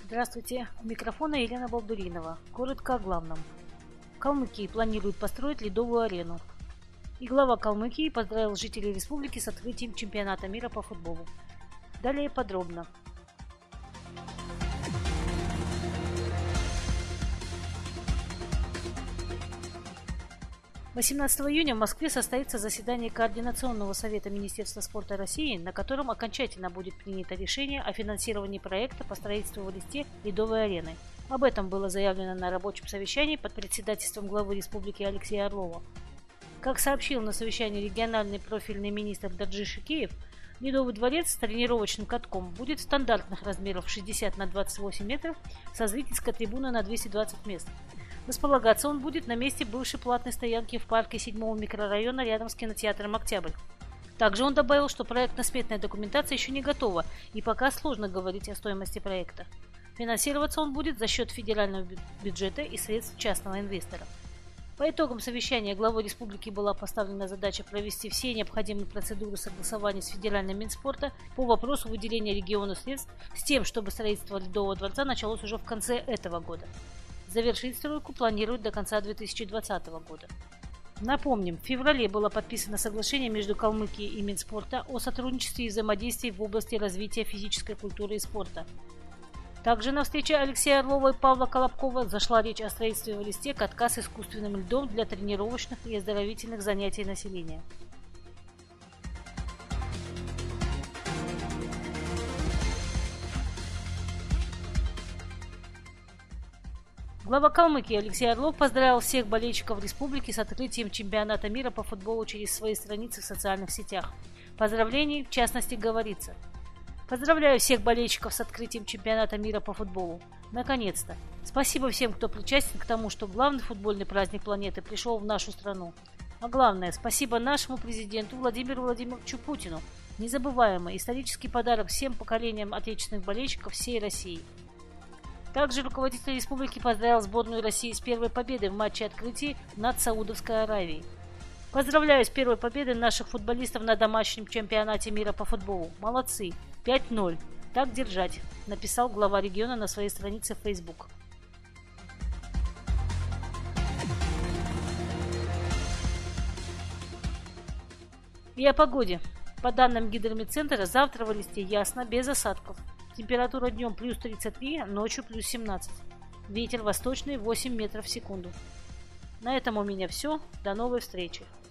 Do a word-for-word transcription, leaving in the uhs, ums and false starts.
Здравствуйте, у микрофона Елена Балдуринова. Коротко о главном. В Калмыкии планируют построить ледовую арену. И глава Калмыкии поздравил жителей республики с открытием чемпионата мира по футболу. Далее подробно. восемнадцатого июня в Москве состоится заседание Координационного совета Министерства спорта России, на котором окончательно будет принято решение о финансировании проекта по строительству в Элисте ледовой арены. Об этом было заявлено на рабочем совещании под председательством главы республики Алексея Орлова. Как сообщил на совещании региональный профильный министр Даржи Шикеев, ледовый дворец с тренировочным катком будет стандартных размеров шестьдесят на двадцать восемь метров со зрительской трибуной на двести двадцать мест. Располагаться он будет на месте бывшей платной стоянки в парке седьмого микрорайона рядом с кинотеатром «Октябрь». Также он добавил, что проектно-сметная документация еще не готова и пока сложно говорить о стоимости проекта. Финансироваться он будет за счет федерального бюджета и средств частного инвестора. По итогам совещания главой республики была поставлена задача провести все необходимые процедуры согласования с Федеральным Минспорта по вопросу выделения региону средств с тем, чтобы строительство ледового дворца началось уже в конце этого года. Завершить стройку планируют до конца две тысячи двадцатого года. Напомним, в феврале было подписано соглашение между Калмыкией и Минспорта о сотрудничестве и взаимодействии в области развития физической культуры и спорта. Также на встрече Алексея Орлова и Павла Колобкова зашла речь о строительстве в Элисте катка с искусственным льдом для тренировочных и оздоровительных занятий населения. Глава Калмыкии Алексей Орлов поздравил всех болельщиков республики с открытием чемпионата мира по футболу через свои страницы в социальных сетях. В поздравлении, в частности, говорится: «Поздравляю всех болельщиков с открытием чемпионата мира по футболу. Наконец-то! Спасибо всем, кто причастен к тому, что главный футбольный праздник планеты пришел в нашу страну. А главное, спасибо нашему президенту Владимиру Владимировичу Путину. Незабываемый исторический подарок всем поколениям отечественных болельщиков всей России». Также руководитель республики поздравил сборную России с первой победой в матче открытия над Саудовской Аравией. «Поздравляю с первой победой наших футболистов на домашнем чемпионате мира по футболу. Молодцы! пять ноль. Так держать», — написал глава региона на своей странице в Facebook. И о погоде. По данным Гидрометцентра, завтра в Элисте ясно, без осадков. Температура днем плюс тридцать три, ночью плюс семнадцать. Ветер восточный восемь метров в секунду. На этом у меня все. До новой встречи.